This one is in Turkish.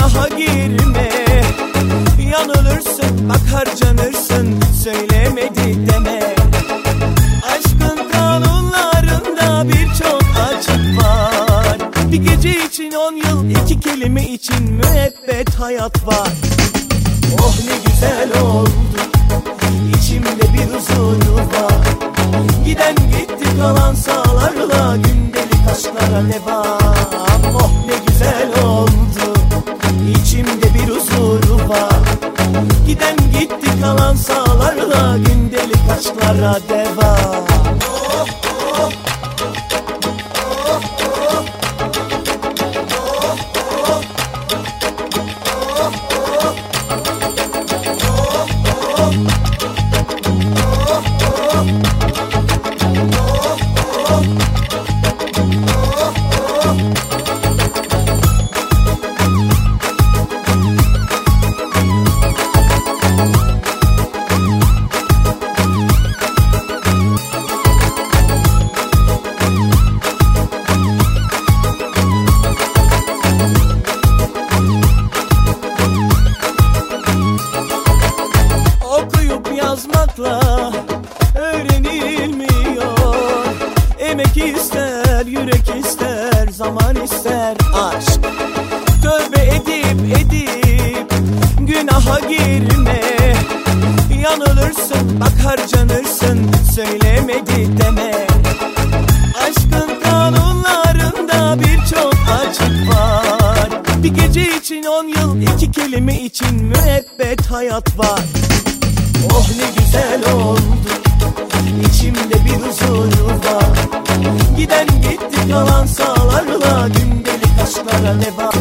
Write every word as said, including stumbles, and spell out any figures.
günaha girme. Yanılırsın, bak harcanırsın, söylemedi deme. Aşkın kanunlarında birçok açık var. Bir gece için on yıl, iki kelime için müebbet hayat var. Oh ne güzel oldu, içimde bir huzur var. Giden gitti, kalan sağlarla gündelik aşklara devam. Oh ne güzel oldu, içimde bir huzur var. Giden gitti, kalan sağlarla gündelik aşklara devam. Oh, oh. Yazmakla öğrenilmiyor. Emek ister, yürek ister, zaman ister aşk. Tövbe edip edip günaha girme. Yanılırsın, bak harcanırsın, söylemedi deme. Aşkın kanunlarında birçok açık var. Bir gece için on yıl, iki kelime için müebbet hayat var. Oh ne güzel oldu, içimde bir huzur var. Giden gitti, kalan sağlarla gündelik aşklara devam.